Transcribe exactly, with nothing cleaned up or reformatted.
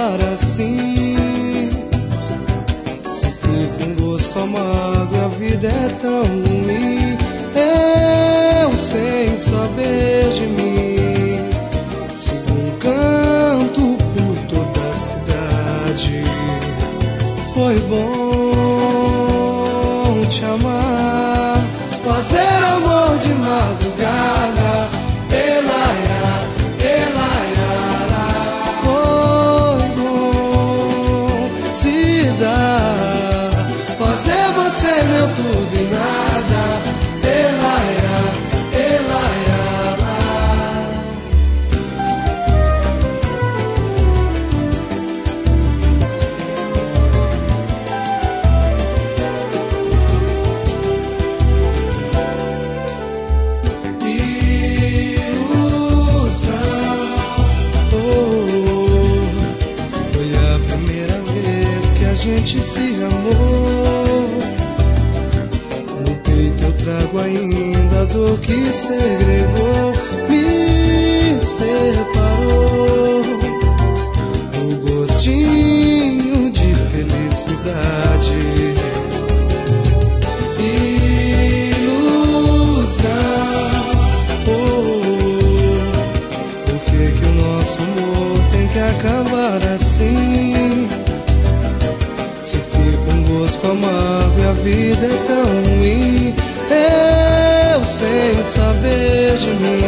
acabar assim. Se fica um gosto amargo e a vida é tão ruim, eu sem saber de mim sigo um canto por toda a cidade. Foi bom te amar, fazer amor de madrugada. Elaia, elaiara. Foi bom te dar, fazer você meu tudo e nada. Elaia, elaiara. A gente se amou. No peito eu trago ainda a dor que segregou, me separou. O gostinho de felicidade, ilusão. Oh, por que que o nosso amor tem que acabar assim? Gosto amargo e a vida é tão ruim, eu sem saber de mim